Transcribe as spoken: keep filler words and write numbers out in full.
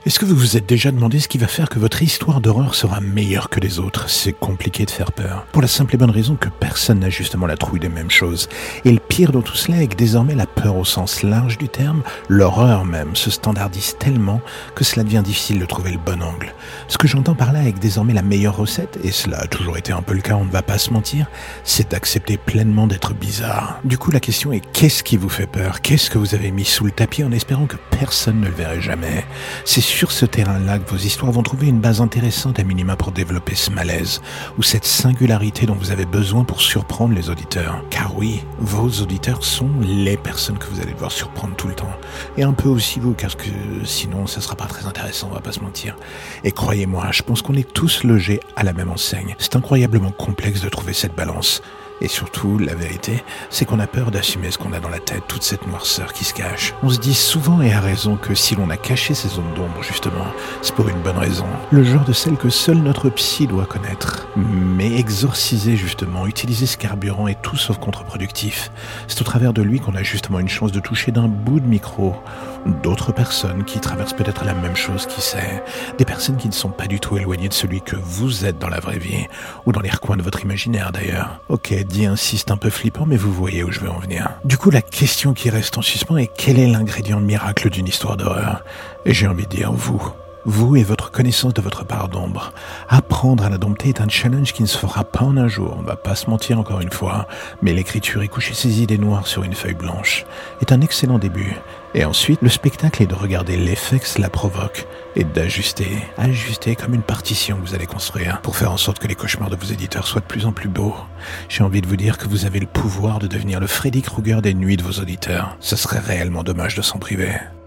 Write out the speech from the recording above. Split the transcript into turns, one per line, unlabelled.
Est-ce que vous vous êtes déjà demandé ce qui va faire que votre histoire d'horreur sera meilleure que les autres? C'est compliqué de faire peur. Pour la simple et bonne raison que personne n'a justement la trouille des mêmes choses. Et le pire dans tout cela est que désormais la peur au sens large du terme, l'horreur même, se standardise tellement que cela devient difficile de trouver le bon angle. Ce que j'entends par là avec désormais la meilleure recette, et cela a toujours été un peu le cas, on ne va pas se mentir, c'est d'accepter pleinement d'être bizarre. Du coup la question est qu'est-ce qui vous fait peur? Qu'est-ce que vous avez mis sous le tapis en espérant que personne ne le verrait jamais? C'est sur ce terrain-là que vos histoires vont trouver une base intéressante à minima pour développer ce malaise, ou cette singularité dont vous avez besoin pour surprendre les auditeurs. Car oui, vos auditeurs sont les personnes que vous allez devoir surprendre tout le temps. Et un peu aussi vous, car que sinon ça sera pas très intéressant, on va pas se mentir. Et croyez-moi, je pense qu'on est tous logés à la même enseigne. C'est incroyablement complexe de trouver cette balance. Et surtout, la vérité, c'est qu'on a peur d'assumer ce qu'on a dans la tête, toute cette noirceur qui se cache. On se dit souvent et à raison que si l'on a caché ces zones d'ombre, justement, c'est pour une bonne raison. Le genre de celle que seul notre psy doit connaître. Mais exorciser, justement, utiliser ce carburant est tout sauf contre-productif. C'est au travers de lui qu'on a justement une chance de toucher d'un bout de micro d'autres personnes qui traversent peut-être la même chose, qui sait. Des personnes qui ne sont pas du tout éloignées de celui que vous êtes dans la vraie vie, ou dans les recoins de votre imaginaire d'ailleurs. Ok, dit ainsi, c'est un peu flippant, mais vous voyez où je veux en venir. Du coup, la question qui reste en suspens est quel est l'ingrédient miracle d'une histoire d'horreur? Et j'ai envie de dire vous. Vous et votre connaissance de votre part d'ombre. Apprendre à la dompter est un challenge qui ne se fera pas en un jour, on va pas se mentir encore une fois, mais l'écriture et coucher ses idées noires sur une feuille blanche est un excellent début. Et ensuite, le spectacle est de regarder l'effet que cela provoque et d'ajuster, ajuster comme une partition que vous allez construire pour faire en sorte que les cauchemars de vos éditeurs soient de plus en plus beaux. J'ai envie de vous dire que vous avez le pouvoir de devenir le Freddy Krueger des nuits de vos auditeurs. Ce serait réellement dommage de s'en priver.